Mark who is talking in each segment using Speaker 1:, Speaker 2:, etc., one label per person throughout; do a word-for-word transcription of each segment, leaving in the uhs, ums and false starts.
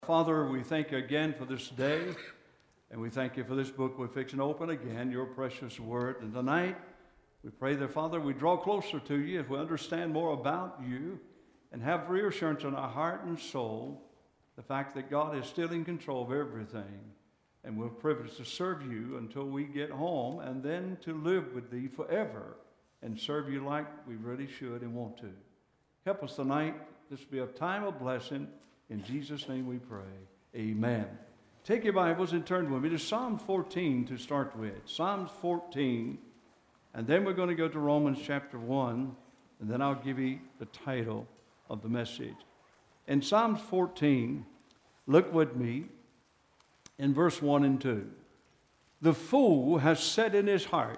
Speaker 1: Father, we thank you again for this day, and we thank you for this book we're fixing to open again, your precious word. And tonight, we pray that, Father, we draw closer to you as we understand more about you and have reassurance in our heart and soul, the fact that God is still in control of everything, and we're privileged to serve you until we get home and then to live with thee forever and serve you like we really should and want to. Help us tonight. This will be a time of blessing. In Jesus' name we pray. Amen. Take your Bibles and turn with me to Psalm fourteen to start with. Psalm fourteen. And then we're going to go to Romans chapter one. And then I'll give you the title of the message. In Psalm fourteen, look with me in verse one and two. The fool has said in his heart,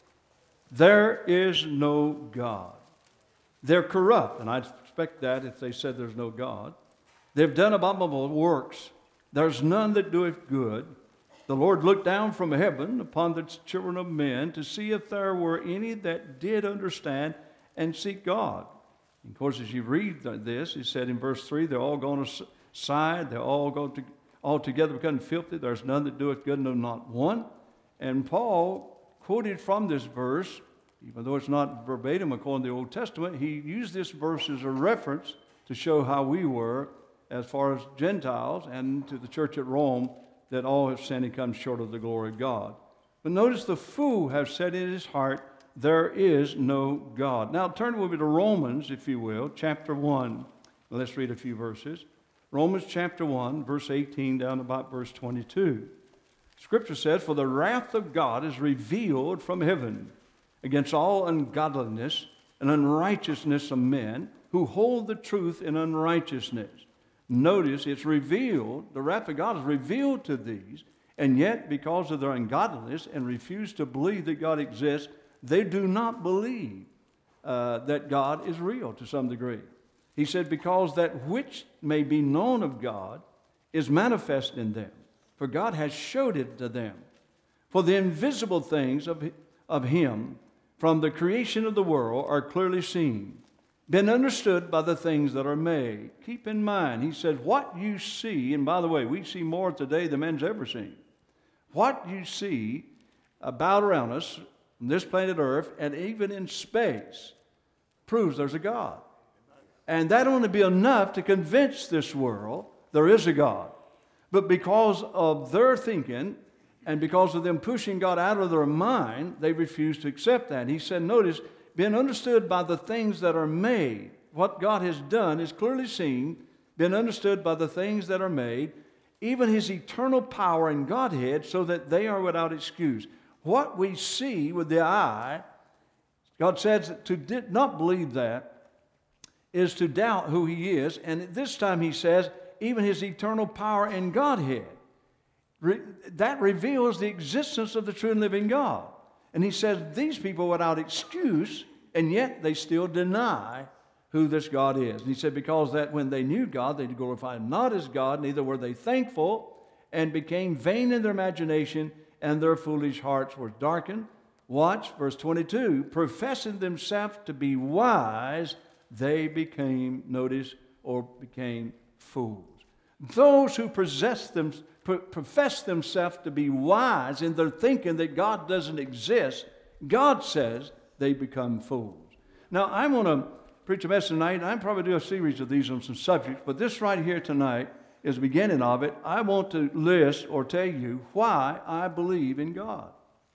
Speaker 1: there is no God. They're corrupt. And I'd expect that if they said there's no God. They've done abominable works. There's none that doeth good. The Lord looked down from heaven upon the children of men to see if there were any that did understand and seek God. And of course, as you read this, he said in verse three, they're all gone aside. They're all gone to, all together become filthy. There's none that doeth good, no, not one. And Paul quoted from this verse, even though it's not verbatim according to the Old Testament, he used this verse as a reference to show how we were as far as Gentiles and to the church at Rome, that all have sinned and come short of the glory of God. But notice the fool has said in his heart, there is no God. Now turn with me to Romans, if you will, chapter one. Let's read a few verses. Romans chapter one, verse eighteen down about verse twenty-two. Scripture says, for the wrath of God is revealed from heaven against all ungodliness and unrighteousness of men who hold the truth in unrighteousness. Notice it's revealed, the wrath of God is revealed to these, and yet because of their ungodliness and refuse to believe that God exists, they do not believe uh, that God is real to some degree. He said, because that which may be known of God is manifest in them, for God has showed it to them. For the invisible things of, of Him from the creation of the world are clearly seen, been understood by the things that are made. Keep in mind, he said, what you see, and by the way, we see more today than man's ever seen. What you see about around us, on this planet Earth, and even in space, proves there's a God. And that only be enough to convince this world there is a God. But because of their thinking, and because of them pushing God out of their mind, they refuse to accept that. He said, notice, been understood by the things that are made. What God has done is clearly seen, been understood by the things that are made, even His eternal power and Godhead, so that they are without excuse. What we see with the eye, God says to did not believe that is to doubt who He is. And at this time He says, even His eternal power and Godhead. Re- that reveals the existence of the true and living God. And he says these people are without excuse, and yet they still deny who this God is. And he said because that when they knew God, they glorified not as God, neither were they thankful, and became vain in their imagination, and their foolish hearts were darkened. Watch verse twenty-two. Professing themselves to be wise, they became, notice, or became fools. Those who possess them, profess themselves to be wise in their thinking that God doesn't exist, God says they become fools. Now, I want to preach a message tonight, and I'll probably do a series of these on some subjects, but this right here tonight is the beginning of it. I want to list or tell you why I believe in God.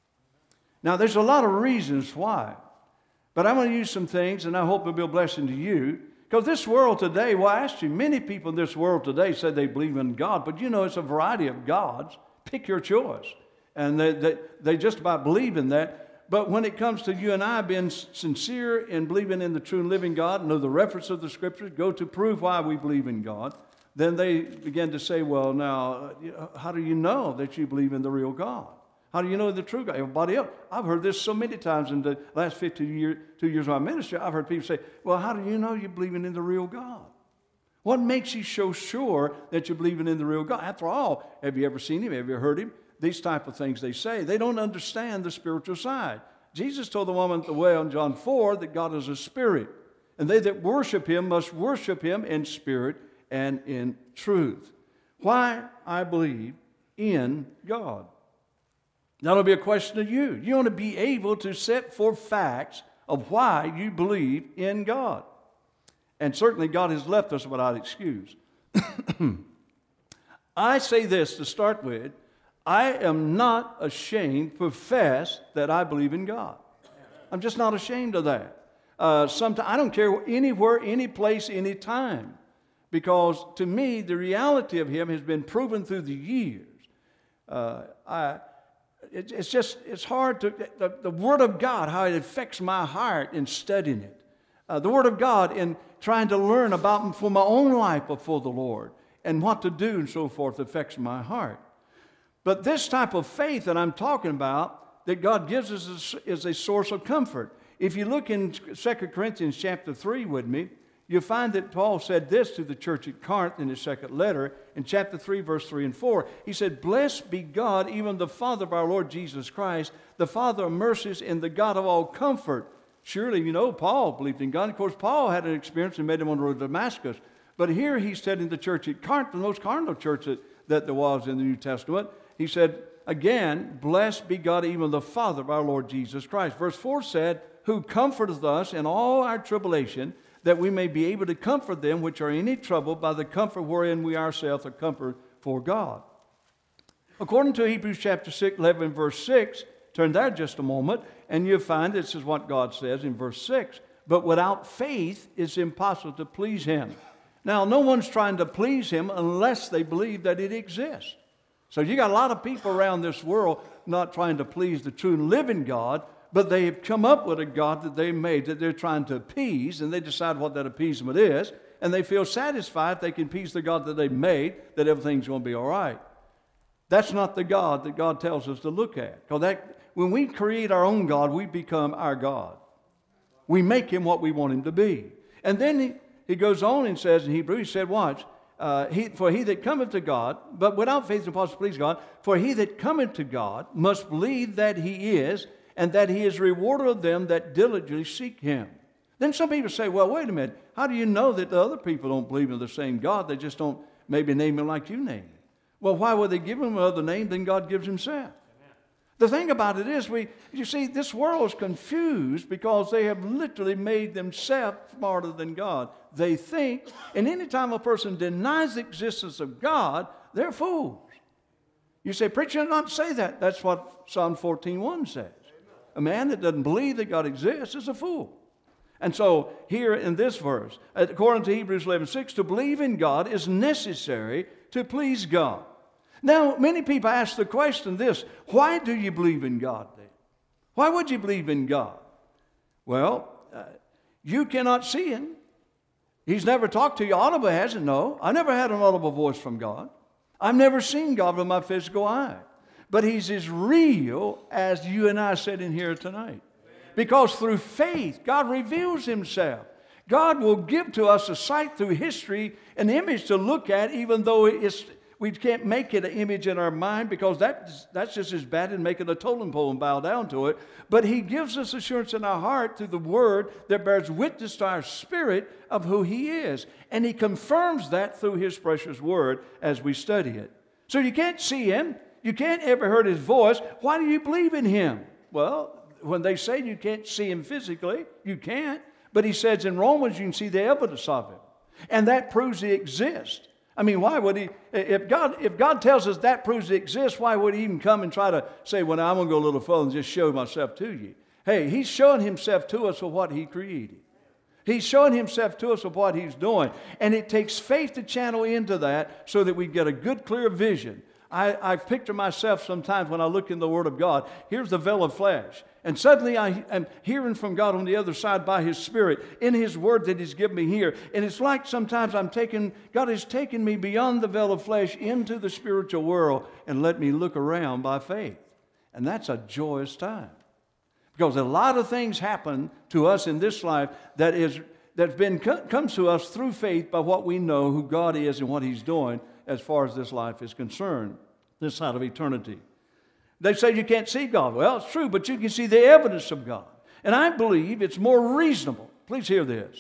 Speaker 1: Now, there's a lot of reasons why, but I'm going to use some things, and I hope it'll be a blessing to you. Because this world today, well, I asked you, many people in this world today say they believe in God, but you know it's a variety of gods. Pick your choice. And they, they, they just about believe in that. But when it comes to you and I being sincere in believing in the true and living God, know the reference of the Scriptures, go to prove why we believe in God, then they begin to say, well, now, how do you know that you believe in the real God? How do you know the true God? Everybody else. I've heard this so many times in the last fifty years, two years of my ministry. I've heard people say, well, how do you know you're believing in the real God? What makes you so sure that you're believing in the real God? After all, have you ever seen Him? Have you heard Him? These type of things they say. They don't understand the spiritual side. Jesus told the woman at the well in John four that God is a spirit. And they that worship Him must worship Him in spirit and in truth. why I believe in God. That'll be a question to you. You want to be able to set forth facts of why you believe in God. And certainly God has left us without excuse. I say this to start with. I am not ashamed to profess that I believe in God. I'm just not ashamed of that. Uh, sometimes I don't care anywhere, any place, any time. Because to me, the reality of Him has been proven through the years. Uh, I, it, it's just, it's hard to, the, the Word of God, how it affects my heart in studying it. Uh, the Word of God in trying to learn about for my own life before the Lord and what to do and so forth affects my heart. But this type of faith that I'm talking about that God gives us is, is a source of comfort. If you look in Second Corinthians chapter three with me, you'll find that Paul said this to the church at Corinth in his second letter in chapter three, verse three and four. He said, "Blessed be God, even the Father of our Lord Jesus Christ, the Father of mercies and the God of all comfort." Surely, you know, Paul believed in God. Of course, Paul had an experience and made him on the road to Damascus. But here he's telling the church at Corinth, the most carnal church that, that there was in the New Testament, he said, again, "Blessed be God, even the Father of our Lord Jesus Christ." Verse four said, "Who comforteth us in all our tribulation, that we may be able to comfort them which are in any trouble by the comfort wherein we ourselves are comforted for God." According to Hebrews chapter six, eleven, verse six, turn there just a moment, and you'll find this is what God says in verse six. "But without faith it's impossible to please Him." Now, no one's trying to please Him unless they believe that it exists. So you got a lot of people around this world not trying to please the true and living God, but they have come up with a God that they made that they're trying to appease, and they decide what that appeasement is, and they feel satisfied if they can appease the God that they made, that everything's going to be all right. That's not the God that God tells us to look at. Because that, when we create our own God, we become our God. We make Him what we want Him to be. And then he, he goes on and says in Hebrew, he said, watch, uh, he, for he that cometh to God, but without faith it's impossible to please God, for he that cometh to God must believe that He is, and that He is rewarder of them that diligently seek Him. Then some people say, well, wait a minute, how do you know that the other people don't believe in the same God? They just don't maybe name Him like you name Him. Well, why would they give Him another name than God gives Himself? The thing about it is, we, you see, this world is confused because they have literally made themselves smarter than God. They think, and any time a person denies the existence of God, they're fools. You say, "Preacher, I not say that." That's what Psalm fourteen one says. A man that doesn't believe that God exists is a fool. And so here in this verse, according to Hebrews eleven six, to believe in God is necessary to please God. Now, many people ask the question this, why do you believe in God then? Why would you believe in God? Well, uh, you cannot see Him. He's never talked to you. Audible hasn't, no. I never had an audible voice from God. I've never seen God with my physical eye. But He's as real as you and I sitting here tonight. Because through faith, God reveals Himself. God will give to us a sight through history, an image to look at, even though it's, we can't make it an image in our mind, because that's, that's just as bad as making a totem pole and bow down to it. But He gives us assurance in our heart through the Word that bears witness to our spirit of who He is. And He confirms that through His precious Word as we study it. So you can't see Him. You can't ever hear His voice. Why do you believe in Him? Well, when they say you can't see Him physically, you can't. But He says in Romans you can see the evidence of Him. And that proves He exists. I mean, why would He, if God, if God tells us that proves He exists, why would He even come and try to say, well, now I'm going to go a little further and just show myself to you? Hey, He's showing Himself to us for what He created. He's showing Himself to us of what He's doing. And it takes faith to channel into that so that we get a good, clear vision. I, I picture myself sometimes when I look in the Word of God. Here's the veil of flesh. And suddenly I am hearing from God on the other side by His Spirit in His Word that He's given me here. And it's like sometimes I'm taking, God has taken me beyond the veil of flesh into the spiritual world and let me look around by faith. And that's a joyous time. Because a lot of things happen to us in this life that is, that's been, comes to us through faith by what we know who God is and what He's doing as far as this life is concerned, this side of eternity. They say you can't see God. Well, it's true, but you can see the evidence of God. And I believe it's more reasonable. Please hear this.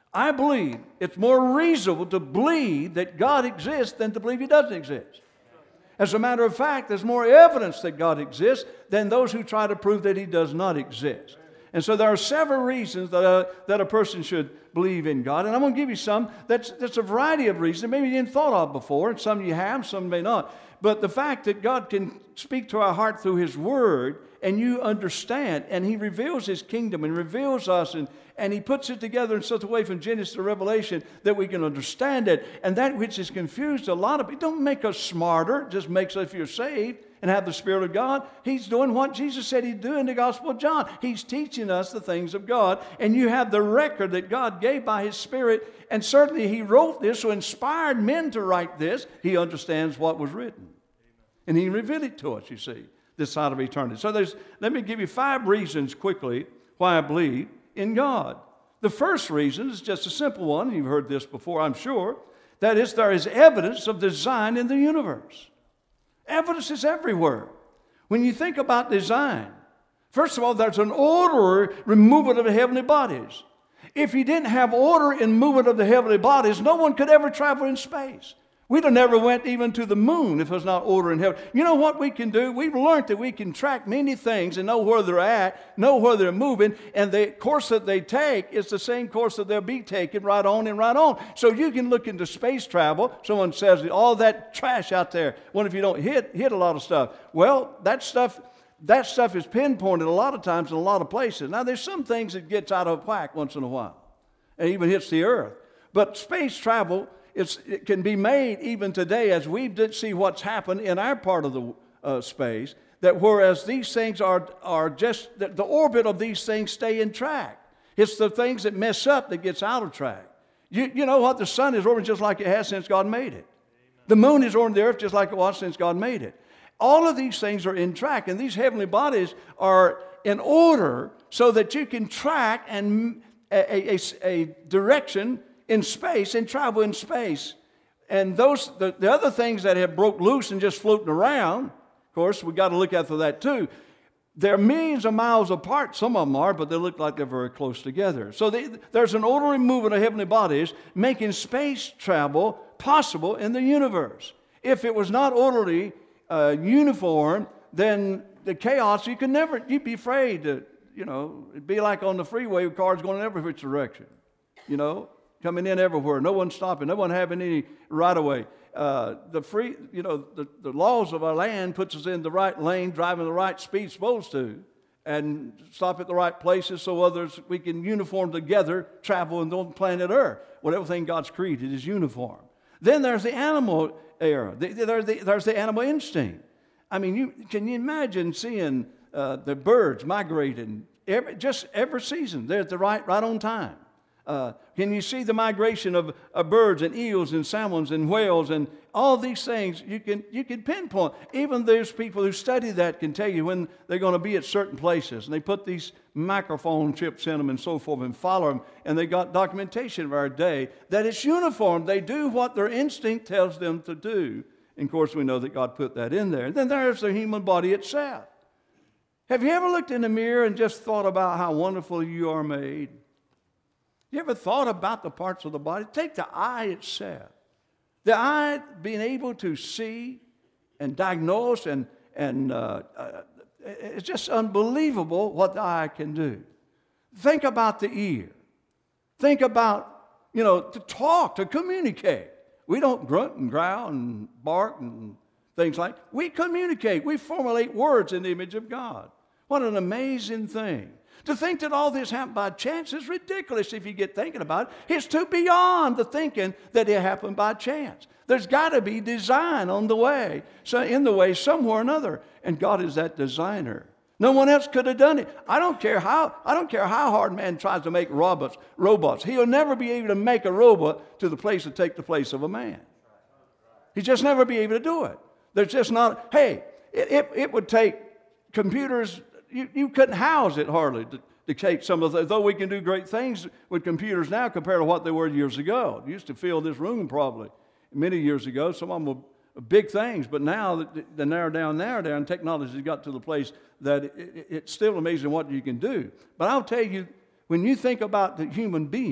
Speaker 1: I believe it's more reasonable to believe that God exists than to believe He doesn't exist. As a matter of fact, there's more evidence that God exists than those who try to prove that He does not exist. And so there are several reasons that a, that a person should believe in God. And I'm going to give you some. That's, that's a variety of reasons. Maybe you didn't thought of before, and some you have, some may not. But the fact that God can speak to our heart through His Word, and you understand, and He reveals His kingdom and reveals us, and, and He puts it together in such a way from Genesis to Revelation that we can understand it. And that which has confused a lot of people, don't make us smarter, it just makes us, if you're saved and have the Spirit of God, He's doing what Jesus said He'd do in the Gospel of John. He's teaching us the things of God, and you have the record that God gave by His Spirit, and certainly He wrote this, so inspired men to write this. He understands what was written, and He revealed it to us, you see, this side of eternity. So there's, let me give you five reasons quickly why I believe in God. The first reason is just a simple one. You've heard this before, I'm sure. That is, there is evidence of design in the universe. Evidence is everywhere. When you think about design, first of all, there's an order in movement of the heavenly bodies. If you didn't have order in movement of the heavenly bodies, no one could ever travel in space. We'd have never went even to the moon if there's not order in heaven. You know what we can do? We've learned that we can track many things and know where they're at, know where they're moving, and the course that they take is the same course that they'll be taking right on and right on. So you can look into space travel. Someone says, all that trash out there, what if you don't hit, hit a lot of stuff? Well, that stuff, that stuff is pinpointed a lot of times in a lot of places. Now, there's some things that gets out of whack once in a while and even hits the earth. But space travel, It's, it can be made even today, as we did see what's happened in our part of the uh, space, that whereas these things are, are just, the, the orbit of these things stay in track. It's the things that mess up that gets out of track. You, you know what? The sun is orbiting just like it has since God made it. The moon is orbiting the earth just like it was since God made it. All of these things are in track, and these heavenly bodies are in order so that you can track and a, a, a direction in space and travel in space. And those the, the other things that have broke loose and just floating around, of course, we got to look at for that too. They're millions of miles apart. Some of them are, but they look like they're very close together. So they, there's an orderly movement of heavenly bodies making space travel possible in the universe. If it was not orderly, uh, uniform, then the chaos, you could never, you'd be afraid to, you know, it'd be like on the freeway with cars going in every which direction, you know, coming in everywhere. No one stopping, no one having any right of way. Uh, the free, you know, the, the laws of our land puts us in the right lane, driving the right speed supposed to, and stop at the right places so others, we can uniform together, travel on the planet Earth. Well, everything God's created is uniform. Then there's the animal era. There's the, there's the animal instinct. I mean, you, can you imagine seeing uh, the birds migrating every, just every season? They're at the right, right on time. Uh, can you see the migration of, of birds and eels and salmons and whales and all these things? You can, you can pinpoint. Even those people who study that can tell you when they're going to be at certain places. And they put these microphone chips in them and so forth and follow them. And they got documentation of our day that it's uniform. They do what their instinct tells them to do. And of course, we know that God put that in there. And then there's the human body itself. Have you ever looked in the mirror and just thought about how wonderful you are made? You ever thought about the parts of the body? Take the eye itself. The eye being able to see and diagnose, and, and uh, uh, it's just unbelievable what the eye can do. Think about the ear. Think about, you know, to talk, to communicate. We don't grunt and growl and bark and things like that. We communicate. We formulate words in the image of God. What an amazing thing. To think that all this happened by chance is ridiculous if you get thinking about it. It's too beyond the thinking that it happened by chance. There's got to be design on the way, so in the way somewhere or another. And God is that designer. No one else could have done it. I don't care how, I don't care how hard man tries to make robots, robots. He'll never be able to make a robot to the place to take the place of a man. He'll just never be able to do it. There's just not, hey, it, it, it would take computers. You, you couldn't house it hardly to, to take some of the, though we can do great things with computers now compared to what they were years ago. It used to fill this room probably many years ago. Some of them were big things, but now they narrow down, narrow down. Technology has got to the place that it, it, it's still amazing what you can do. But I'll tell you, when you think about the human being,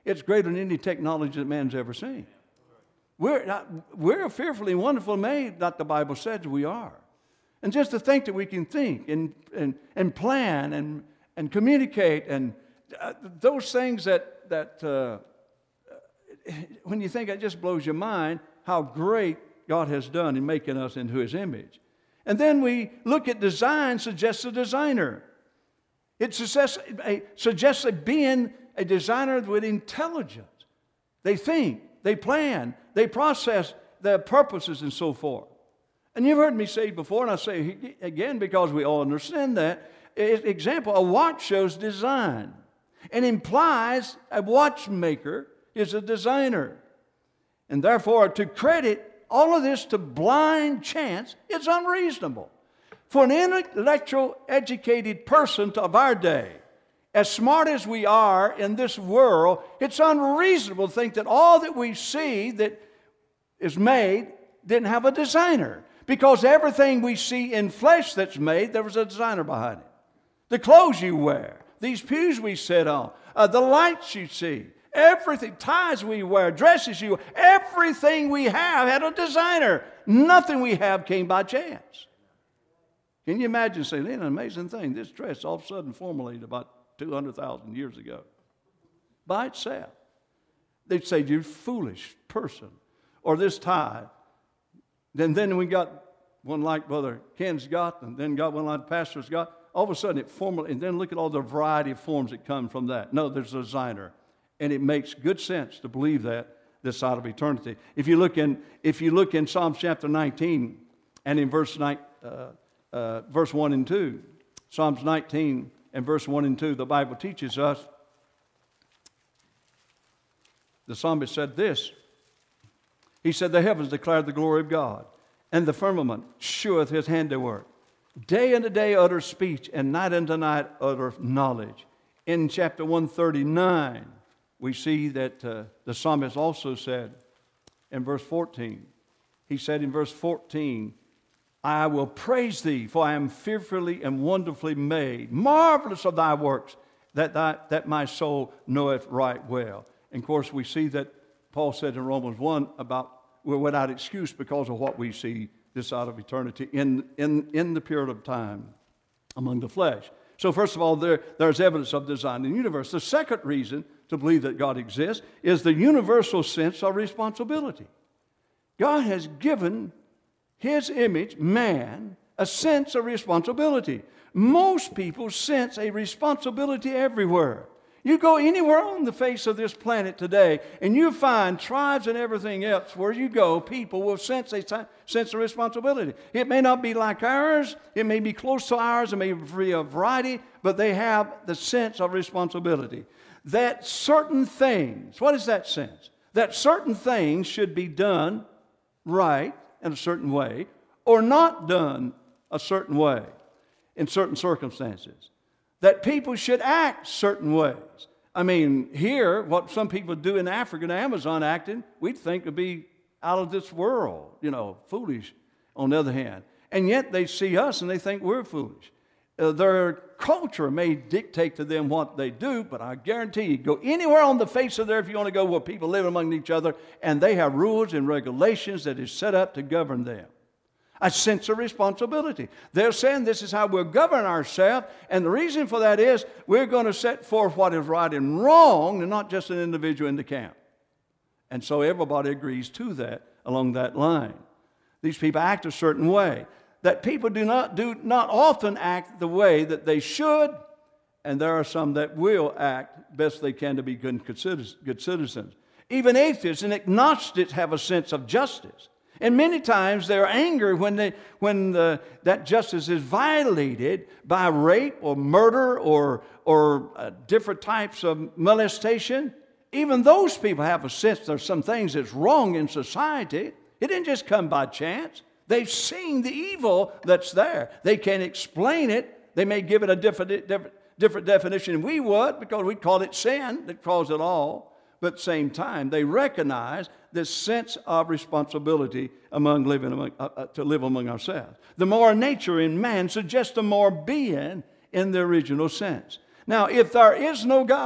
Speaker 1: It's greater than any technology that man's ever seen. We're, not, we're fearfully and wonderfully made, like the Bible says we are. And just to think that we can think and, and, and plan and, and communicate and uh, those things that, that uh, when you think, it just blows your mind how great God has done in making us into His image. And then we look at design suggests a designer. It suggests a, suggests a being, a designer with intelligence. They think, they plan, they process their purposes and so forth. And you've heard me say before, and I say again because we all understand that. Example, a watch shows design and implies a watchmaker is a designer. And therefore, to credit all of this to blind chance is unreasonable. For an intellectual, educated person of our day, as smart as we are in this world, it's unreasonable to think that all that we see that is made didn't have a designer. Because everything we see in flesh that's made, there was a designer behind it. The clothes you wear, these pews we sit on, uh, the lights you see, everything, ties we wear, dresses you wear, everything we have had a designer. Nothing we have came by chance. Can you imagine saying, "It's an amazing thing, this dress all of a sudden formulated about two hundred thousand years ago by itself"? They'd say, "You foolish person," or this tie. Then, then we got one like Brother Ken's got, and then got one like the pastor's got. All of a sudden it formally, and then look at all the variety of forms that come from that. No, there's a designer. And it makes good sense to believe that this side of eternity. If you look in, if you look in Psalms chapter nineteen and in verse, nine, uh, uh, verse one and two, Psalms nineteen and verse one and two, the Bible teaches us, the psalmist said this. He said, "The heavens declare the glory of God, and the firmament sheweth His handiwork. Day unto day utter speech, and night unto night utter knowledge." In chapter one thirty-nine, we see that uh, the psalmist also said in verse fourteen, he said in verse fourteen, "I will praise Thee, for I am fearfully and wonderfully made. Marvelous are Thy works, that, thy, that my soul knoweth right well." And of course, we see that Paul said in Romans one about we're without excuse because of what we see this side of eternity in, in, in the period of time among the flesh. So first of all, there, there's evidence of design in the universe. The second reason to believe that God exists is the universal sense of responsibility. God has given His image, man, a sense of responsibility. Most people sense a responsibility everywhere. You go anywhere on the face of this planet today, and you find tribes and everything else. Where you go, people will sense a sense of responsibility. It may not be like ours. It may be close to ours. It may be a variety, but they have the sense of responsibility. That certain things, what is that sense? That certain things should be done right in a certain way, or not done a certain way in certain circumstances. That people should act certain ways. I mean, here, what some people do in Africa and Amazon acting, we'd think would be out of this world, you know, foolish on the other hand. And yet they see us and they think we're foolish. Uh, their culture may dictate to them what they do, but I guarantee you, go anywhere on the face of there if you want to go where people live among each other, and they have rules and regulations that is set up to govern them. A sense of responsibility. They're saying this is how we'll govern ourselves, and the reason for that is we're going to set forth what is right and wrong, and not just an individual in the camp. And so everybody agrees to that along that line. These people act a certain way. That people do not, do not often act the way that they should, and there are some that will act best they can to be good citizens. Even atheists and agnostics have a sense of justice. And many times they're angry when, they, when the, that justice is violated by rape or murder or, or uh, different types of molestation. Even those people have a sense there's some things that's wrong in society. It didn't just come by chance. They've seen the evil that's there. They can't explain it. They may give it a different, different, different definition than we would because we call it sin that caused it all. But at the same time, they recognize this sense of responsibility among living among, uh, uh, to live among ourselves. The moral nature in man suggests a moral being in the original sense. Now, if there is no God,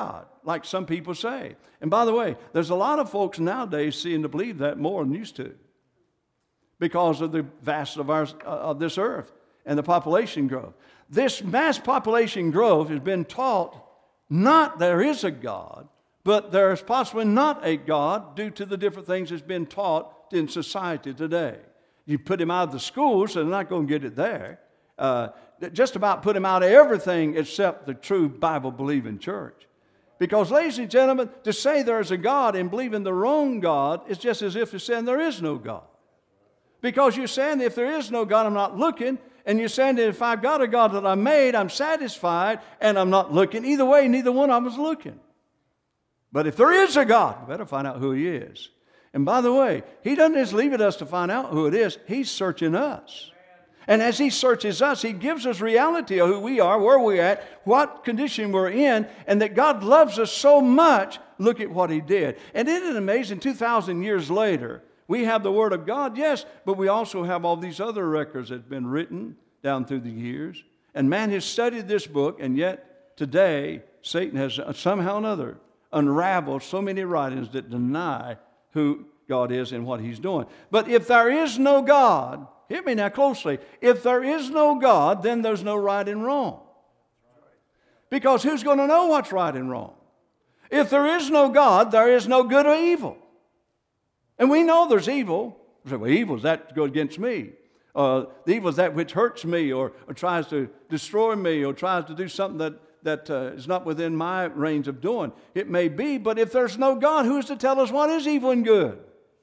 Speaker 1: like some people say. And by the way, there's a lot of folks nowadays seem to believe that more than used to because of the vastness of, our, uh, of this earth and the population growth. This mass population growth has been taught not there is a God, but there is possibly not a God due to the different things that's been taught in society today. You put him out of the schools, so they're not going to get it there. Uh, just about put him out of everything except the true Bible-believing church. Because, ladies and gentlemen, to say there is a God and believe in the wrong God is just as if you're saying there is no God. Because you're saying if there is no God, I'm not looking. And you're saying that if I've got a God that I made, I'm satisfied and I'm not looking. Either way, neither one of them is looking. But if there is a God, we better find out who He is. And by the way, He doesn't just leave it us to find out who it is. He's searching us. And as He searches us, He gives us reality of who we are, where we're at, what condition we're in, and that God loves us so much. Look at what He did. And isn't it amazing, two thousand years later, we have the Word of God, yes, but we also have all these other records that have been written down through the years. And man has studied this book, and yet today, Satan has somehow or another unraveled so many writings that deny who God is and what He's doing. But if there is no God, hear me now closely, if there is no God, then there's no right and wrong. Because who's going to know what's right and wrong? If there is no God, there is no good or evil. And we know there's evil. We say, well, evil is that to go against me. Uh, the evil is that which hurts me or, or tries to destroy me or tries to do something that, that uh, is not within my range of doing. It may be, but if there's no God, who's to tell us what is evil and good?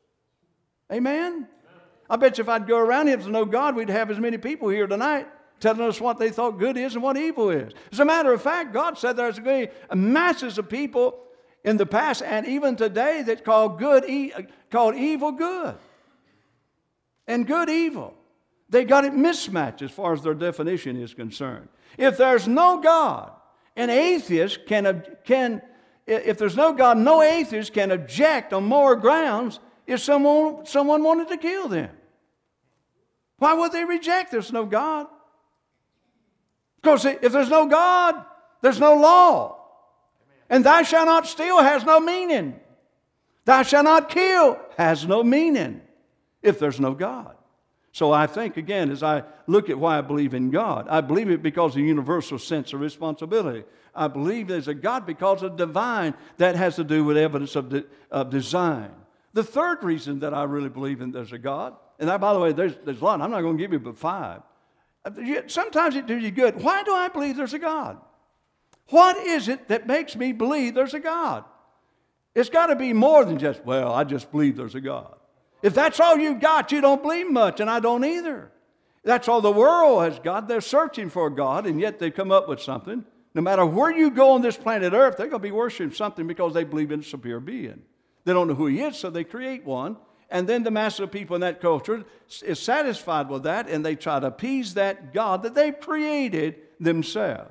Speaker 1: Amen? I bet you if I'd go around here, if there's no God, we'd have as many people here tonight telling us what they thought good is and what evil is. As a matter of fact, God said there's going to be masses of people in the past and even today that call good e- called evil good and good evil. They got it mismatched as far as their definition is concerned. If there's no God, an atheist can, can if there's no God, no atheist can object on moral grounds if someone, someone wanted to kill them. Why would they reject there's no God? Because if there's no God, there's no law. And thou shalt not steal has no meaning. Thou shalt not kill has no meaning if there's no God. So I think, again, as I look at why I believe in God, I believe it because of the universal sense of responsibility. I believe there's a God because of divine. That has to do with evidence of, de- of design. The third reason that I really believe in there's a God, and that, by the way, there's, there's a lot. I'm not going to give you but five. Sometimes it does you good. Why do I believe there's a God? What is it that makes me believe there's a God? It's got to be more than just, well, I just believe there's a God. If that's all you got, you don't believe much, and I don't either. That's all the world has got. They're searching for a God, and yet they come up with something. No matter where you go on this planet Earth, they're going to be worshiping something because they believe in a superior being. They don't know who He is, so they create one. And then the mass of people in that culture is satisfied with that, and they try to appease that God that they've created themselves.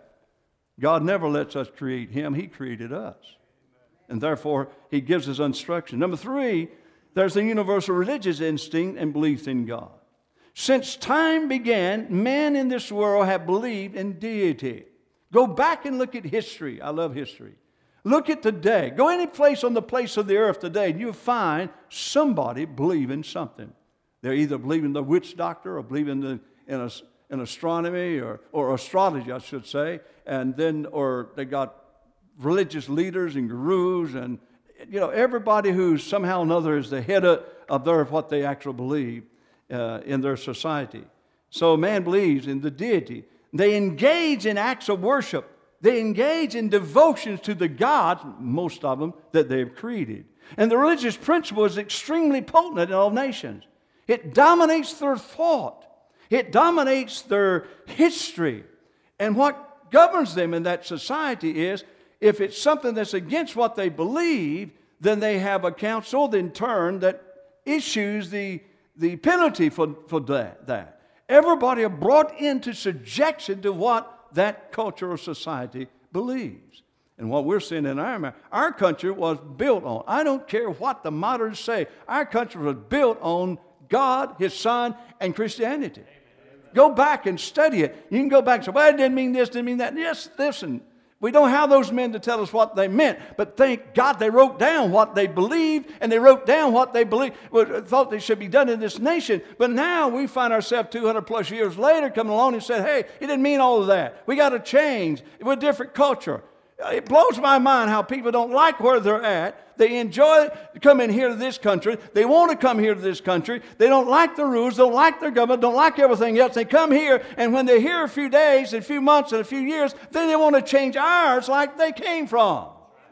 Speaker 1: God never lets us create Him. He created us. And therefore, He gives us instruction. Number three, there's the universal religious instinct and belief in God. Since time began, men in this world have believed in deity. Go back and look at history. I love history. Look at today. Go any place on the place of the earth today, and you'll find somebody believing something. They're either believing the witch doctor or believing the, in, a, in astronomy or, or astrology, I should say. And then, or they got religious leaders and gurus and, you know, everybody who somehow or another is the head of, of their, what they actually believe uh, in their society. So man believes in the deity. They engage in acts of worship. They engage in devotions to the gods, most of them, that they've created. And the religious principle is extremely potent in all nations. It dominates their thought. It dominates their history. And what governs them in that society is, if it's something that's against what they believe, then they have a council in turn that issues the, the penalty for, for that, that. Everybody are brought into subjection to what that culture or society believes. And what we're seeing in our, our country was built on, I don't care what the moderns say, our country was built on God, His Son, and Christianity. Amen. Go back and study it. You can go back and say, well, it didn't mean this, didn't mean that. Yes, listen, We don't have those men to tell us what they meant, but thank God they wrote down what they believed, and they wrote down what they believed, thought they should be done in this nation. But now we find ourselves two hundred plus years later coming along and said, hey, it didn't mean all of that. We got to change. We're a different culture. It blows my mind how people don't like where they're at. They enjoy coming here to this country. They want to come here to this country. They don't like the rules, don't like their government, don't like everything else. They come here, and when they're here a few days, and a few months, and a few years, then they want to change ours like they came from.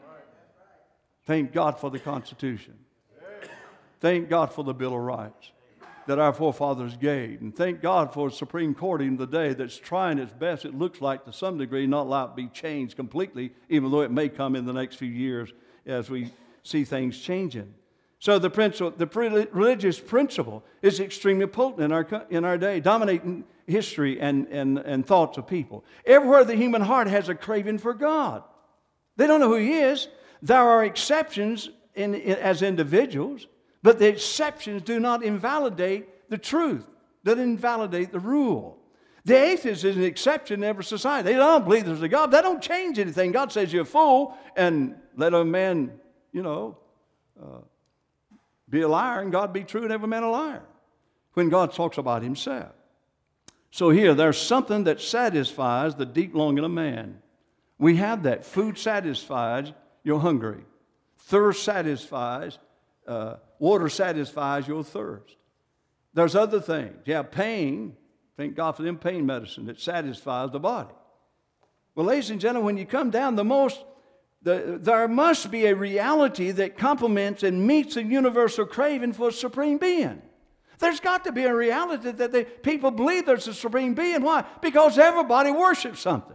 Speaker 1: Thank God for the Constitution. Thank God for the Bill of Rights that our forefathers gave. And thank God for the Supreme Court even today that's trying its best, it looks like, to some degree, not allow it to be changed completely, even though it may come in the next few years as we see things changing. So the principle, the religious principle is extremely potent in our, in our day, dominating history and, and, and thoughts of people. Everywhere the human heart has a craving for God. They don't know who He is. There are exceptions in, in, as individuals, but the exceptions do not invalidate the truth, doesn't invalidate the rule. The atheist is an exception in every society. They don't believe there's a God. That don't change anything. God says you're a fool, and let a man, you know, uh, be a liar, and God be true, and every man a liar, when God talks about Himself. So here, there's something that satisfies the deep longing of man. We have that. Food satisfies your hungry. Thirst satisfies uh, Water satisfies your thirst. There's other things. You have pain. Thank God for them pain medicine that satisfies the body. Well, ladies and gentlemen, when you come down, the most, the, there must be a reality that complements and meets the universal craving for a supreme being. There's got to be a reality that the people believe there's a supreme being. Why? Because everybody worships something.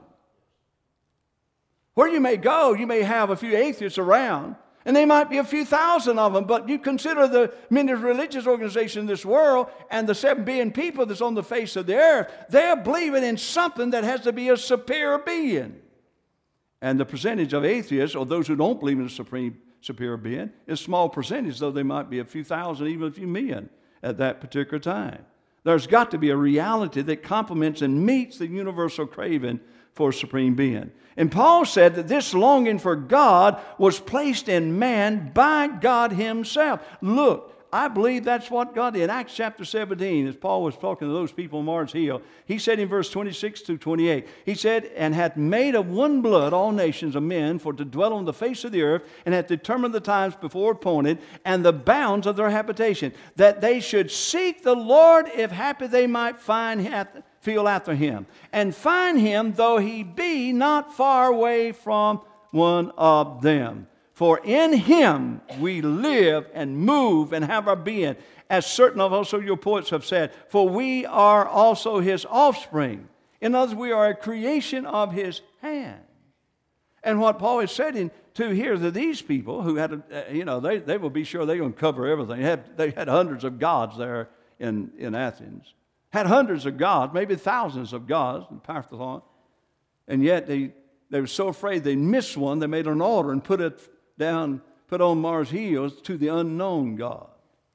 Speaker 1: Where you may go, you may have a few atheists around, and there might be a few thousand of them, but you consider the many religious organizations in this world and the seven billion people that's on the face of the earth, they're believing in something that has to be a superior being. And the percentage of atheists, or those who don't believe in a supreme superior being, is a small percentage, though they might be a few thousand, even a few million at that particular time. There's got to be a reality that complements and meets the universal craving for a supreme being. And Paul said that this longing for God was placed in man by God Himself. Look, I believe that's what God did. In Acts chapter seventeen, as Paul was talking to those people on Mars Hill, he said in verse twenty-six to twenty-eight, he said, and hath made of one blood all nations of men for to dwell on the face of the earth, and hath determined the times before appointed, and the bounds of their habitation, that they should seek the Lord, if happy they might find feel after Him, and find Him, though He be not far away from one of them. For in Him we live and move and have our being, as certain of also your poets have said, for we are also His offspring. In other words, we are a creation of His hand. And what Paul is saying to here to these people who had, a, you know, they, they will be sure they're going to cover everything. They had, they had hundreds of gods there in, in Athens. Had hundreds of gods, maybe thousands of gods in Parthenon. And yet they, they were so afraid they missed one, they made an altar and put it down, put on Mars Hills to the unknown God.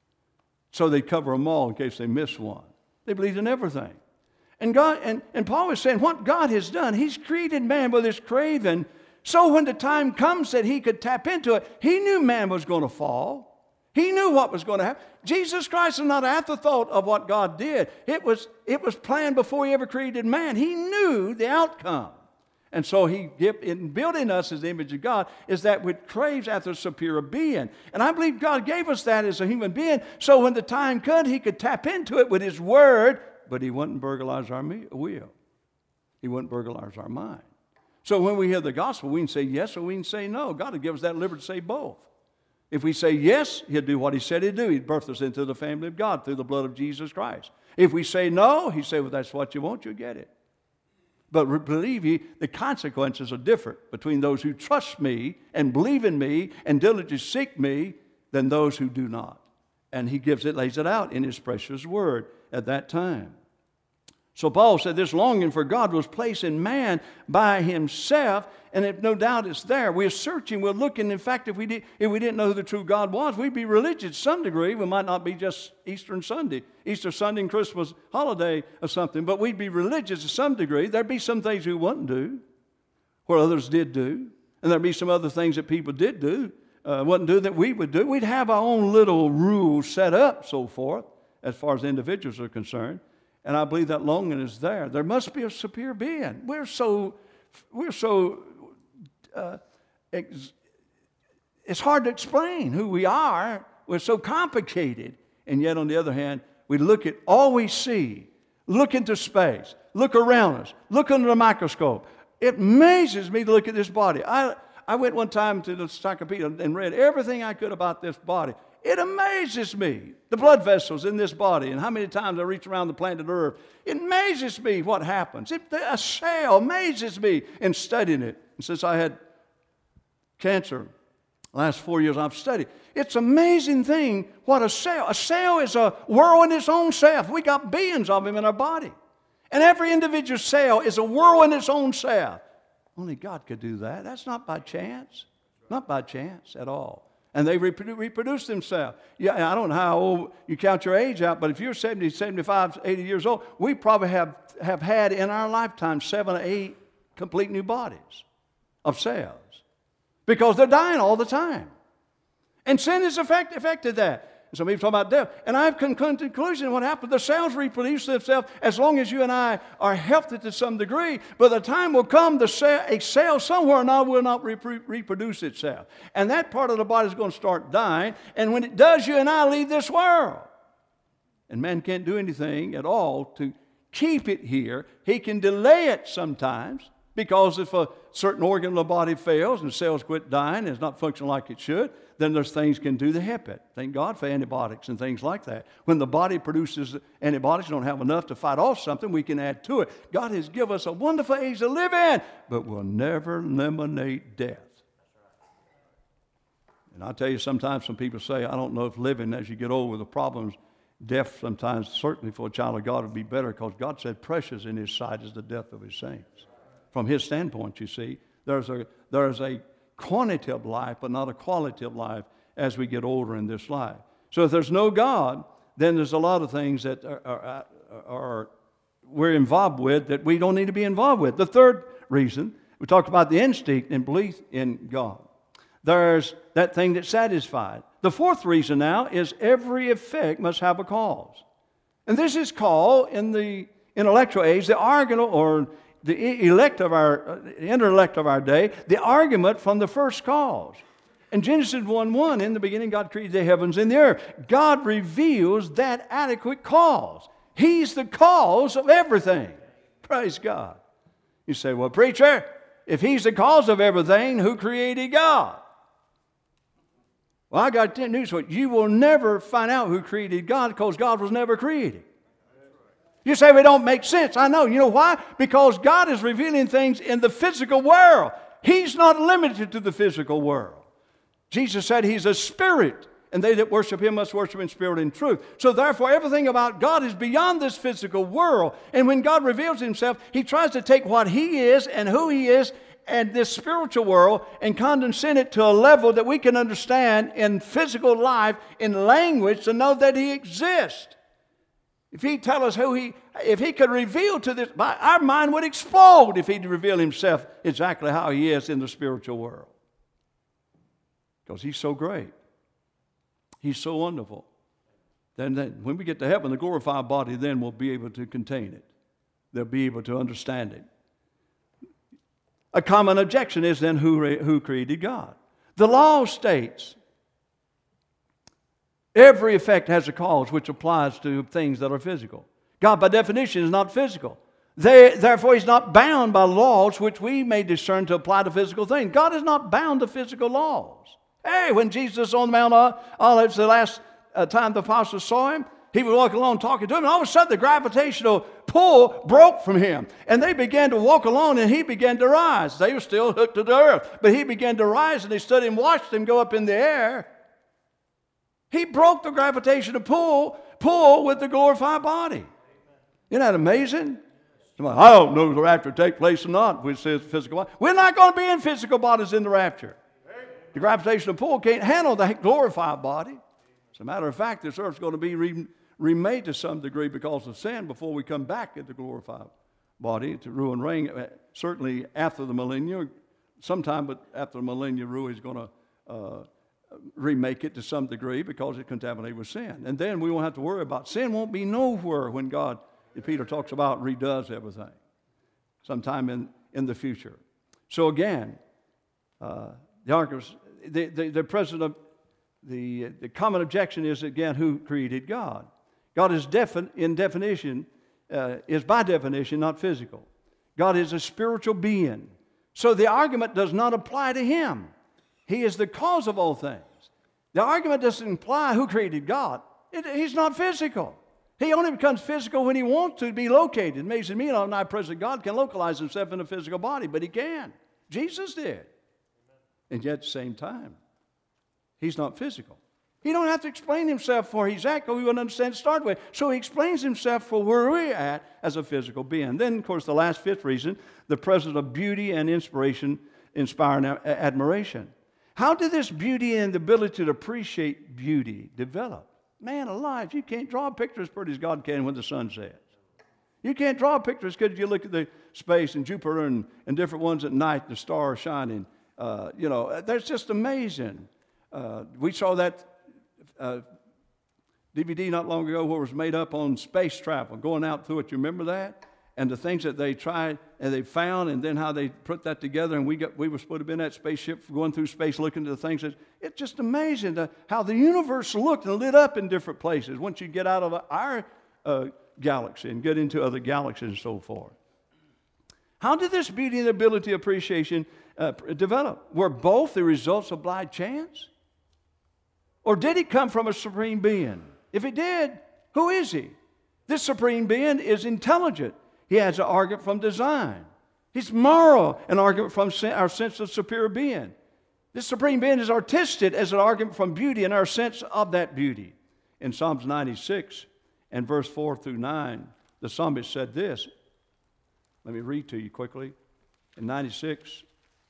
Speaker 1: So they cover them all in case they miss one. They believed in everything. And God and, and Paul was saying what God has done, He's created man with this craving. So when the time comes that He could tap into it, He knew man was going to fall. He knew what was going to happen. Jesus Christ is not an afterthought of what God did. It was, it was planned before He ever created man. He knew the outcome. And so He, in building us as the image of God, is that which craves after a superior being. And I believe God gave us that as a human being, so when the time comes, He could tap into it with His Word, but He wouldn't burglarize our will. He wouldn't burglarize our mind. So when we hear the gospel, we can say yes or we can say no. God will give us that liberty to say both. If we say yes, He'll do what He said He'd do. He'd birth us into the family of God through the blood of Jesus Christ. If we say no, He said, well, that's what you want, you'll get it. But believe ye, the consequences are different between those who trust Me and believe in Me and diligently seek Me than those who do not. And He gives it, lays it out in His precious Word at that time. So Paul said this longing for God was placed in man by himself, and if no doubt it's there. We're searching, we're looking. In fact, if we, did, if we didn't know who the true God was, we'd be religious to some degree. We might not be just Easter and Sunday, Easter Sunday and Christmas holiday or something, but we'd be religious to some degree. There'd be some things we wouldn't do. what others did do. And there'd be some other things that people did do, uh, wouldn't do that we would do. We'd have our own little rules set up, so forth, as far as individuals are concerned. And I believe that longing is there. There must be a superior being. We're so, we're so, uh, ex- it's hard to explain who we are. We're so complicated. And yet, on the other hand, we look at all we see, look into space, look around us, look under the microscope. It amazes me to look at this body. I, I went one time to the encyclopedia and read everything I could about this body. It amazes me, the blood vessels in this body and how many times I reach around the planet Earth. It amazes me what happens. It, a cell amazes me in studying it. And since I had cancer, the last four years I've studied. It's an amazing thing what a cell, a cell is a world in its own self. We got billions of them in our body. And every individual cell is a world in its own self. Only God could do that. That's not by chance. Not by chance at all. And they reproduce, reproduce themselves. Yeah, I don't know how old you count your age out, but if you're seventy, seventy-five, eighty years old, we probably have, have had in our lifetime seven or eight complete new bodies of cells. Because they're dying all the time. And sin has affect, affected that. And some people talk about death. And I've come to the conclusion what happened. The cells reproduce themselves as long as you and I are healthy to some degree. But the time will come, the cell, a cell somewhere or another will not repro- reproduce itself. And that part of the body is going to start dying. And when it does, you and I leave this world. And man can't do anything at all to keep it here. He can delay it sometimes. Because if a certain organ of the body fails and the cells quit dying and it's not functioning like it should, then there's things can do to help it. Thank God for antibiotics and things like that. When the body produces antibiotics, don't have enough to fight off something, we can add to it. God has given us a wonderful age to live in, but will never eliminate death. And I'll tell you, sometimes some people say, I don't know if living as you get older with the problems, death sometimes, certainly for a child of God, would be better because God said precious in His sight is the death of His saints. From His standpoint, you see, there's a, there's a quantity of life, but not a quality of life as we get older in this life. So if there's no God, then there's a lot of things that are, are, are we're involved with that we don't need to be involved with. The third reason, we talked about the instinct and belief in God. There's that thing that's satisfied. The fourth reason now is every effect must have a cause. And this is called, in the intellectual age, the argument or the elect of our, intellect of our day, the argument from the first cause. In Genesis one one, in the beginning God created the heavens and the earth. God reveals that adequate cause. He's the cause of everything. Praise God. You say, well, preacher, if He's the cause of everything, who created God? Well, I got news for you. You will never find out who created God because God was never created. You say we don't make sense. I know. You know why? Because God is revealing things in the physical world. He's not limited to the physical world. Jesus said He's a spirit, and they that worship Him must worship in spirit and truth. So therefore, everything about God is beyond this physical world. And when God reveals Himself, He tries to take what He is and who He is and this spiritual world and condensate it to a level that we can understand in physical life, in language, to know that He exists. If He tell us who He, if He could reveal to this, our mind would explode if He'd reveal Himself exactly how He is in the spiritual world. Because He's so great. He's so wonderful. Then, then when we get to heaven, the glorified body then will be able to contain it. They'll be able to understand it. A common objection is then who, who created God? The law states every effect has a cause which applies to things that are physical. God, by definition, is not physical. They, therefore, He's not bound by laws which we may discern to apply to physical things. God is not bound to physical laws. Hey, when Jesus on the Mount Olives, the last uh, time the apostles saw Him, He would walk along talking to them, and all of a sudden the gravitational pull broke from Him. And they began to walk along, and He began to rise. They were still hooked to the earth, but He began to rise, and they stood and watched Him go up in the air. He broke the gravitational pull, pull with the glorified body. Isn't that amazing? Somebody, I don't know if the rapture will take place or not, which says physical body. We're not going to be in physical bodies in the rapture. The gravitational pull can't handle the glorified body. As a matter of fact, this earth is going to be re- remade to some degree because of sin before we come back in the glorified body to rule and reign, certainly after the millennium, sometime but after the millennium rule, he's going to uh, remake it to some degree because it's contaminated with sin. And then we won't have to worry about sin. Won't be nowhere when God, Peter talks about, redoes everything sometime in, in the future. So again, uh, the arguments, the, the, the president, the, the common objection is, again, who created God? God is defin, in definition, uh, is by definition not physical. God is a spiritual being. So the argument does not apply to him. He is the cause of all things. The argument doesn't imply who created God. It, he's not physical. He only becomes physical when he wants to be located. It makes me an omnipresent God can localize himself in a physical body, but he can. Jesus did. And yet at the same time, he's not physical. He don't have to explain himself for he's at, because we wouldn't understand to start with. So he explains himself for where we're at as a physical being. Then, of course, the last fifth reason, the presence of beauty and inspiration, inspiring admiration. How did this beauty and the ability to appreciate beauty develop? Man alive, you can't draw a picture as pretty as God can when the sun sets. You can't draw a picture as good as you look at the space and Jupiter and, and different ones at night, the stars shining. Uh, you know, that's just amazing. Uh, we saw that uh, D V D not long ago where it was made up on space travel, going out through it. You remember that? And the things that they tried and they found, and then how they put that together, and we got we were supposed to be in that spaceship going through space looking at the things. That, it's just amazing to, how the universe looked and lit up in different places once you get out of our uh, galaxy and get into other galaxies and so forth. How did this beauty and ability appreciation uh, develop? Were both the results of blind chance? Or did it come from a supreme being? If it did, who is he? This supreme being is intelligent. He has an argument from design. He's moral, an argument from our sense of superior being. This supreme being is artistic as an argument from beauty and our sense of that beauty. In Psalms ninety-six and verse four through nine, the psalmist said this. Let me read to you quickly. In ninety-six,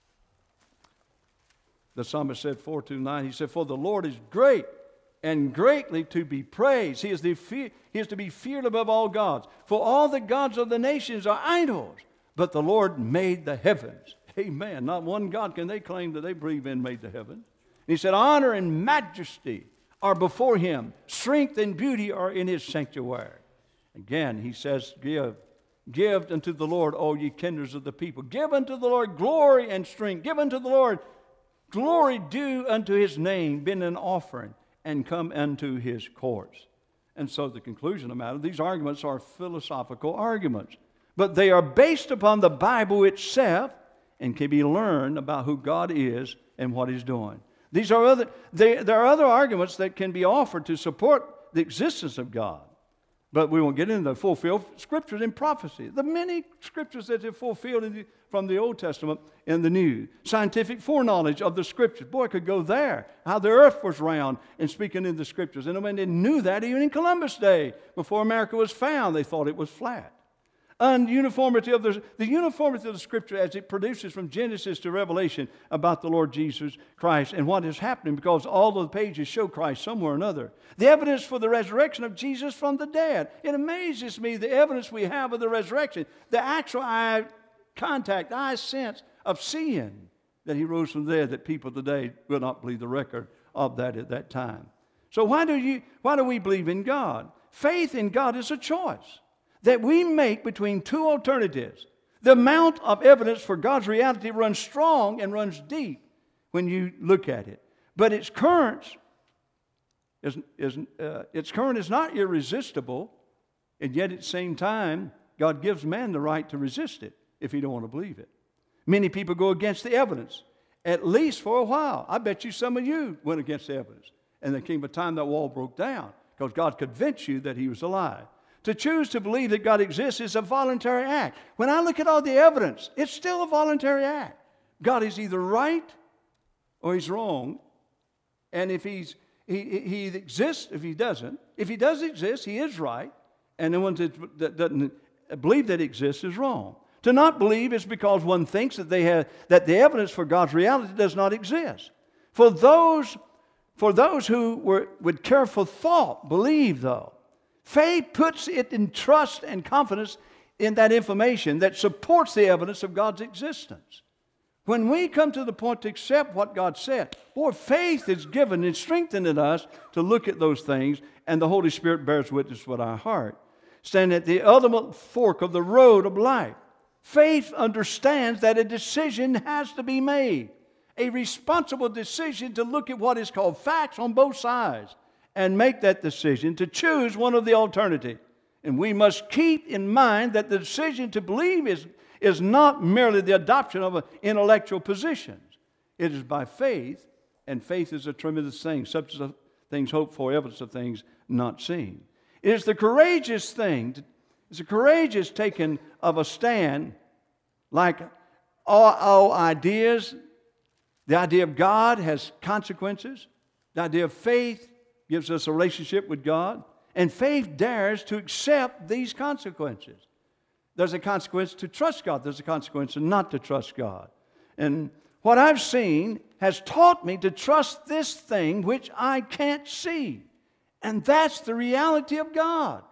Speaker 1: the psalmist said four through nine, he said, "For the Lord is great and greatly to be praised. He is, the fe- he is to be feared above all gods. For all the gods of the nations are idols, but the Lord made the heavens." Amen. Not one God can they claim that they believe in made the heavens. He said, "Honor and majesty are before him. Strength and beauty are in his sanctuary." Again, he says, give. Give unto the Lord, all ye kindreds of the people. Give unto the Lord glory and strength. Give unto the Lord glory due unto his name, been an offering, and come unto his courts. And so the conclusion of the matter, these arguments are philosophical arguments, but they are based upon the Bible itself and can be learned about who God is and what he's doing. These are other, they, there are other arguments that can be offered to support the existence of God, but we won't get into the fulfilled scriptures in prophecy. The many scriptures that are fulfilled in the, from the Old Testament and the New. Scientific foreknowledge of the scriptures. Boy, I could go there. How the earth was round and speaking in the scriptures. And when they knew that, even in Columbus Day, before America was found, they thought it was flat. Ununiformity of the, the uniformity of the scripture as it produces from Genesis to Revelation about the Lord Jesus Christ and what is happening, because all of the pages show Christ somewhere or another. The evidence for the resurrection of Jesus from the dead. It amazes me the evidence we have of the resurrection. The actual eye contact, eye sense of seeing that he rose from the dead, that people today will not believe the record of that at that time. So why do you, why do we believe in God? Faith in God is a choice that we make between two alternatives. The amount of evidence for God's reality runs strong and runs deep when you look at it. But its current is, is, uh, its current is not irresistible, and yet at the same time, God gives man the right to resist it if he don't want to believe it. Many people go against the evidence, at least for a while. I bet you some of you went against the evidence. And there came a time that wall broke down because God convinced you that he was alive. To choose to believe that God exists is a voluntary act. When I look at all the evidence, it's still a voluntary act. God is either right or he's wrong. And if he's, he, he exists, if he doesn't, if he does exist, he is right. And the one that, that doesn't believe that he exists is wrong. To not believe is because one thinks that, they have, that the evidence for God's reality does not exist. For those, for those who were, with careful thought believe, though, faith puts it in trust and confidence in that information that supports the evidence of God's existence. When we come to the point to accept what God said, boy, faith is given and strengthened in us to look at those things, and the Holy Spirit bears witness with our heart. Standing at the ultimate fork of the road of life, faith understands that a decision has to be made, a responsible decision to look at what is called facts on both sides and make that decision to choose one of the alternatives. And we must keep in mind that the decision to believe is, is not merely the adoption of intellectual positions. It is by faith, and faith is a tremendous thing, substance of things hoped for, evidence of things not seen. It is the courageous thing, it's a courageous taking of a stand, like all, all ideas. The idea of God has consequences. The idea of faith gives us a relationship with God. And faith dares to accept these consequences. There's a consequence to trust God. There's a consequence to not to trust God. And what I've seen has taught me to trust this thing which I can't see. And that's the reality of God.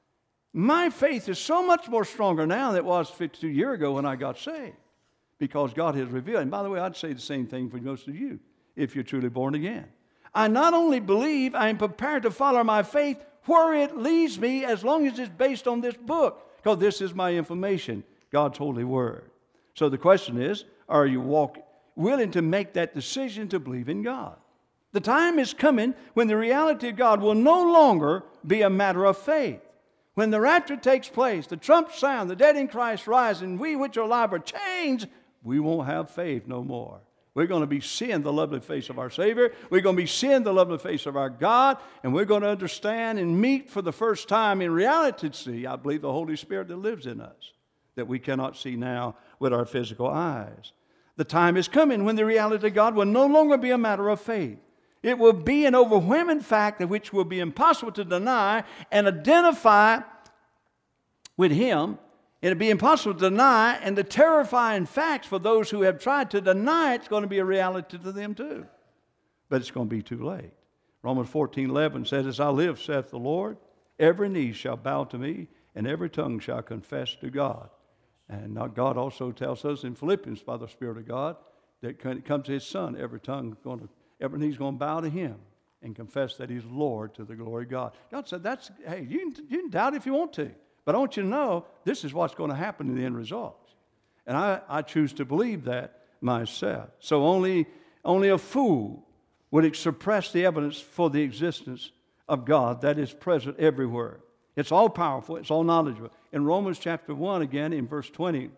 Speaker 1: My faith is so much more stronger now than it was fifty-two years ago when I got saved, because God has revealed. And by the way, I'd say the same thing for most of you if you're truly born again. I not only believe, I am prepared to follow my faith where it leads me, as long as it's based on this book, because this is my information, God's holy word. So the question is, are you walk, willing to make that decision to believe in God? The time is coming when the reality of God will no longer be a matter of faith. When the rapture takes place, the trump sound, the dead in Christ rise, and we which are alive are changed, we won't have faith no more. We're going to be seeing the lovely face of our Savior. We're going to be seeing the lovely face of our God. And we're going to understand and meet for the first time in reality to see, I believe, the Holy Spirit that lives in us, that we cannot see now with our physical eyes. The time is coming when the reality of God will no longer be a matter of faith. It will be an overwhelming fact which will be impossible to deny and identify with Him. It'll be impossible to deny, and the terrifying facts for those who have tried to deny it's going to be a reality to them too. But it's going to be too late. Romans fourteen eleven says, as I live, saith the Lord, every knee shall bow to me, and every tongue shall confess to God. And God also tells us in Philippians by the Spirit of God that when it comes to His Son, every tongue going to, every knee's going to bow to Him and confess that He's Lord to the glory of God. God said, that's, hey, you can, you can doubt if you want to. But I want you to know this is what's going to happen in the end results. And I, I choose to believe that myself. So only, only a fool would suppress the evidence for the existence of God that is present everywhere. It's all powerful. It's all knowledgeable. In Romans chapter one, again, in verse twenty,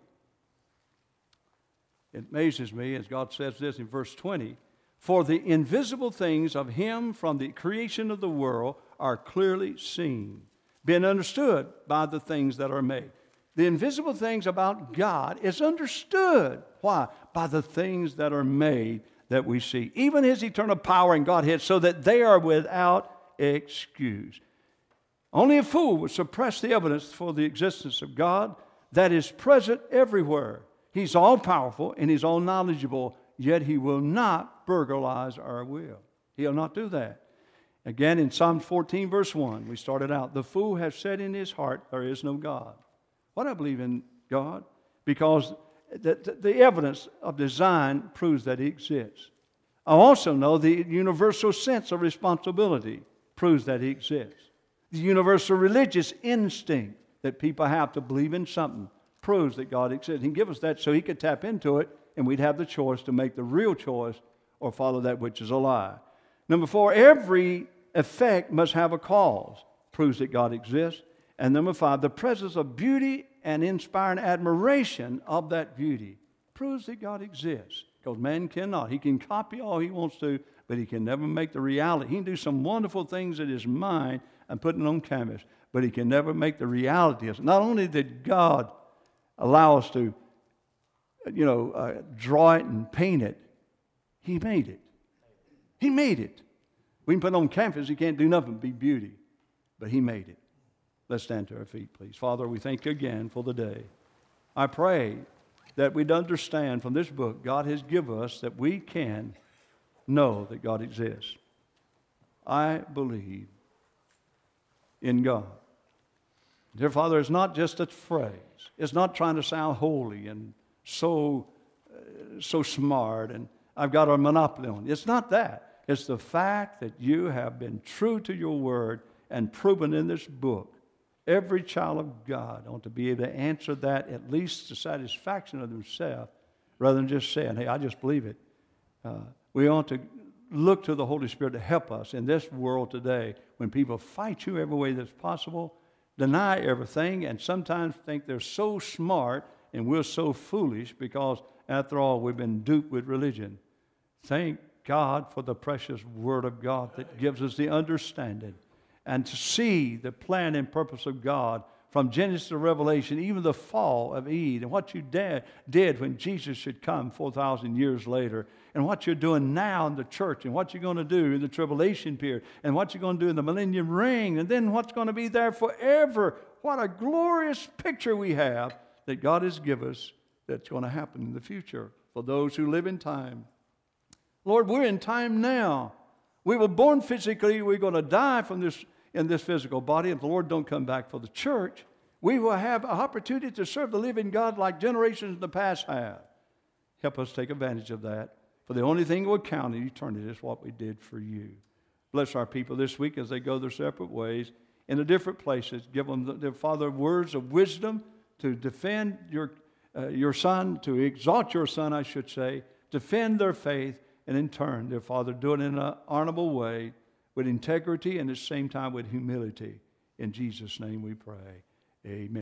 Speaker 1: it amazes me as God says this in verse twenty, for the invisible things of Him from the creation of the world are clearly seen, being understood by the things that are made. The invisible things about God is understood. Why? By the things that are made that we see. Even His eternal power and Godhead, so that they are without excuse. Only a fool would suppress the evidence for the existence of God that is present everywhere. He's all-powerful and He's all-knowledgeable, yet He will not burglarize our will. He'll not do that. Again, in Psalm fourteen, verse one, we started out, the fool has said in his heart, there is no God. Why do I believe in God? Because the, the evidence of design proves that He exists. I also know the universal sense of responsibility proves that He exists. The universal religious instinct that people have to believe in something proves that God exists. He can give us that so He could tap into it, and we'd have the choice to make the real choice or follow that which is a lie. Number four, every effect must have a cause. Proves that God exists. And number five, the presence of beauty and inspiring admiration of that beauty proves that God exists. Because man cannot. He can copy all he wants to, but he can never make the reality. He can do some wonderful things in his mind and put it on canvas, but he can never make the reality of it. Not only did God allow us to, you know, uh, draw it and paint it, He made it. He made it. We can put it on canvas. He can't do nothing but be beauty, but He made it. Let's stand to our feet, please. Father, we thank You again for the day. I pray that we'd understand from this book God has given us that we can know that God exists. I believe in God. Dear Father, it's not just a phrase. It's not trying to sound holy and so, uh, so smart and I've got a monopoly on it. It's not that. It's the fact that you have been true to your word and proven in this book. Every child of God ought to be able to answer that at least to satisfaction of themselves rather than just saying, hey, I just believe it. Uh, we ought to look to the Holy Spirit to help us in this world today when people fight you every way that's possible, deny everything, and sometimes think they're so smart and we're so foolish because, after all, we've been duped with religion. Thank God for the precious Word of God that gives us the understanding and to see the plan and purpose of God from Genesis to Revelation, even the fall of Eve, and what you did, did when Jesus should come four thousand years later, and what you're doing now in the church, and what you're going to do in the tribulation period, and what you're going to do in the millennium reign, and then what's going to be there forever. What a glorious picture we have that God has given us that's going to happen in the future for those who live in time. Lord, we're in time now. We were born physically. We're going to die from this in this physical body. If the Lord don't come back for the church, we will have an opportunity to serve the living God like generations in the past have. Help us take advantage of that. For the only thing that will count in eternity is what we did for you. Bless our people this week as they go their separate ways in the different places. Give them, their Father, words of wisdom to defend your, uh, your son, to exalt your son, I should say, defend their faith, and in turn, their Father, do it in an honorable way, with integrity and at the same time with humility. In Jesus' name we pray. Amen.